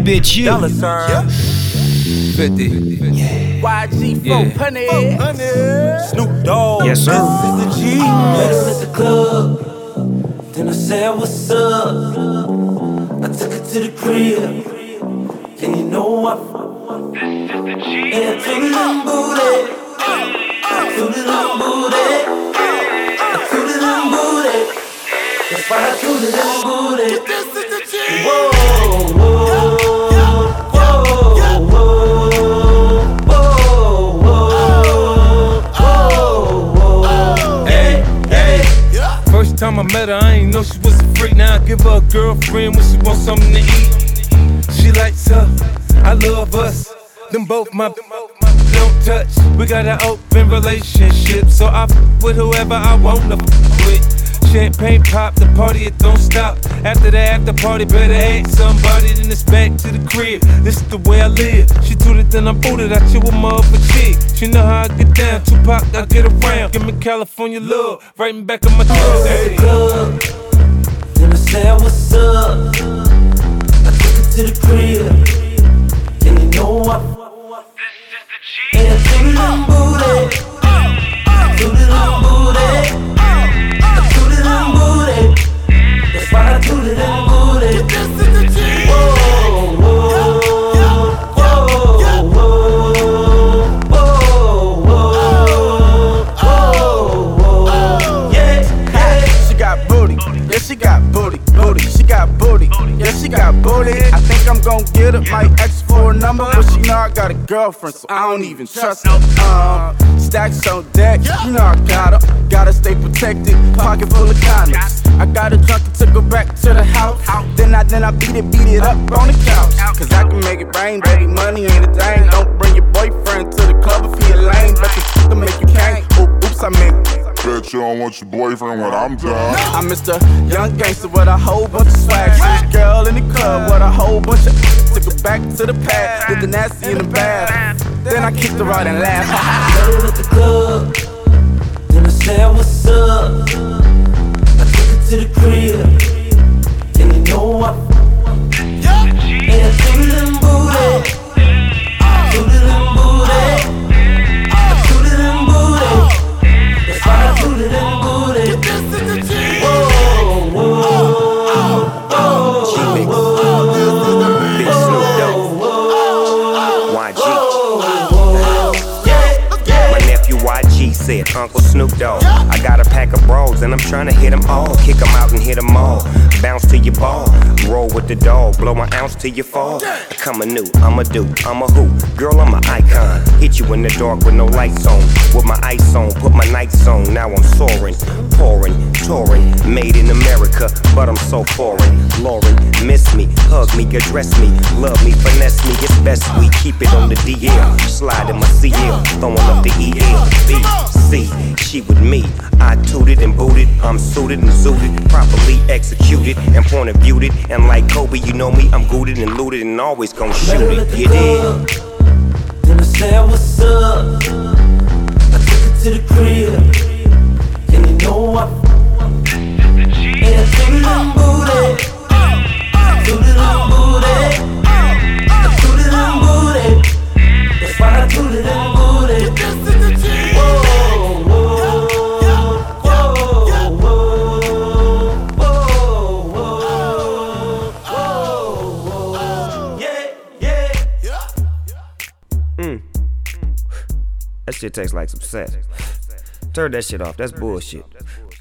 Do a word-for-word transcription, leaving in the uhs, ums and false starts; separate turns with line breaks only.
bitch, you.
Dollar sign.
fifty.
Yeah. Y G
Yeah.
four hundred. Snoop Dogg.
Yes, sir.
This is the G.
Met her at the club, then I said, what's up? I took her to the crib, and you know I And I took a little booty, took a little booty, I took a little booty. That's why I took a little booty. This is the G. Whoa, whoa, whoa, whoa, whoa, whoa, whoa. Hey, hey.
First time I met her, I ain't know she was a freak. Now I give her a girlfriend when she wants something to eat. She likes her, I love us. Them both my don't touch. We got an open relationship, so I f with whoever I want to f with. Champagne pop, the party it don't stop. After the after party, better ask somebody, then it's back to the crib. This is the way I live. She tooted, then I'm booted. I chill with my other chick. She know how I get down. Tupac, I get around. Give me California love, right in back of my throat.
Hey. Club, then I said, what's up? I took her to the crib, and you know I And I took a little booty, took a little booty, I took a little booty. That's why I took a little booty. This is the G. Whoa, whoa, whoa, whoa, whoa, whoa, whoa. Yeah, yeah.
She got booty, yeah, she got booty, booty, she got booty, yeah, she got booty. I think I'm gon' get it, might ask for a number, but she know I got a girlfriend, so I don't even trust her. Um, stacks on deck, you know I got her, gotta stay protected, pocket full of condoms. I got her drunk and took her back to the house, then I then I beat it, beat it up on the couch. Cause I can make it rain, baby, money ain't a thing. Don't bring your boyfriend to the club if he a lame, but the to make you king. Oop, oops, I meant.
Bet you don't want your boyfriend when I'm done.
I'm Mister Young Gangster with a whole bunch of swag. See this girl in the club with a whole bunch of took her back to the pad, did the nasty in the bath. Then I kicked her out and laughed.
Met her at the club, then I said, what's up? I took her to the crib, and you know I And I took a little booty, took a little booty, I took a little booty. That's why I took a little booty. This is the G. Whoa, whoa, whoa,
G-Mix.
whoa,
Big Snoop Dogg. Y G. My nephew Y G said, Uncle Snoop Dogg, I got a pack of bros and I'm trying to hit them all. Kick them out and hit them all. Bounce to your ball. Roll with the dog. Blow my ounce till you fall. Come anew, I'm a do, I'm a who. Girl, I'm an icon. Hit you in the dark with no lights on. With my ice on, put my nights on. Now I'm soaring, pouring, touring. Made in America, but I'm so foreign. Lauren, miss me, hug me, address me. Love me, finesse me, it's best we keep it on the D L. Slide in my C L, throwing up the E L. B, C, she with me. I tooted and booted, I'm suited and zooted. Properly executed and point of viewed it. And like Kobe, you know me, I'm gooted and looted and always gon' shoot it. You did.
Then I said, what's up? I took her to the crib, and you know I And I took a little booty, took a little booty, I took a little booty. That's why I took a little booty. This is the G. Whoa, whoa, whoa, whoa, whoa, whoa, whoa. Yeah, yeah.
Mm. That shit tastes like some sex. Turn that shit off, that's bullshit.